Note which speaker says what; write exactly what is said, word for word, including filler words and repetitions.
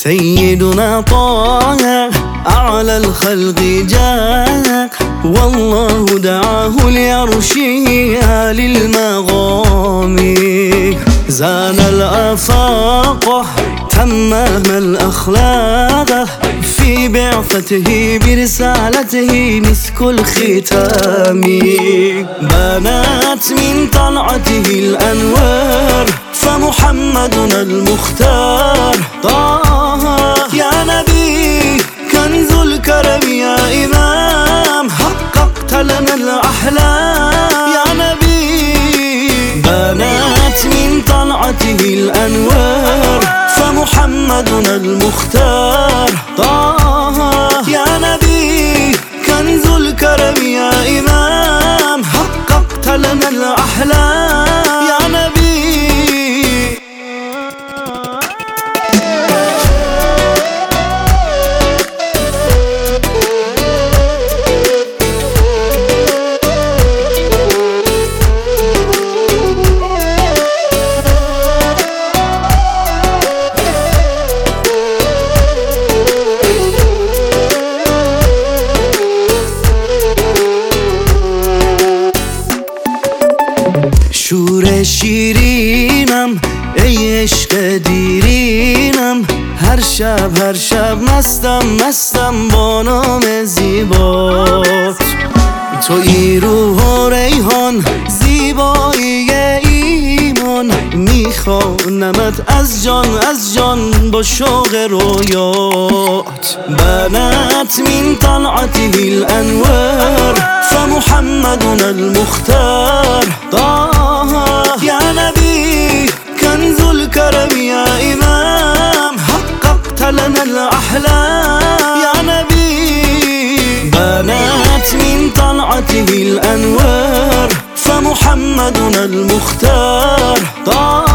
Speaker 1: سيدنا طه أعلى الخلق جاء، والله دعاه لعرشه آل المغام. زان الآفاق تمام الأخلاق، في بعثته برسالته مسك الختام. بانت من طلعته الأنوار، فمحمدنا المختار طه يا نبي كنز الكرم يا إمام، حققت لنا الأحلام يا نبي. بانت من طلعته الأنوار، فمحمدنا المختار طه يا نبي كنز الكرم يا إمام، حققت لنا الأحلام يا نبي. شور شیرینم ای عشق دیرینم، هر شب هر شب مستم مستم با نام زیبات. تویی روح و ریحان زیبایی ایمان، میخوانمت از جان از جان با شوق رویات. بنت من طلعته الانوار، فمحمدنا المختار طه يا نبي كنز الكرم يا إمام، حققت لنا الأحلام يا نبي. بانت من طلعته الأنوار، فمحمدنا المختار طه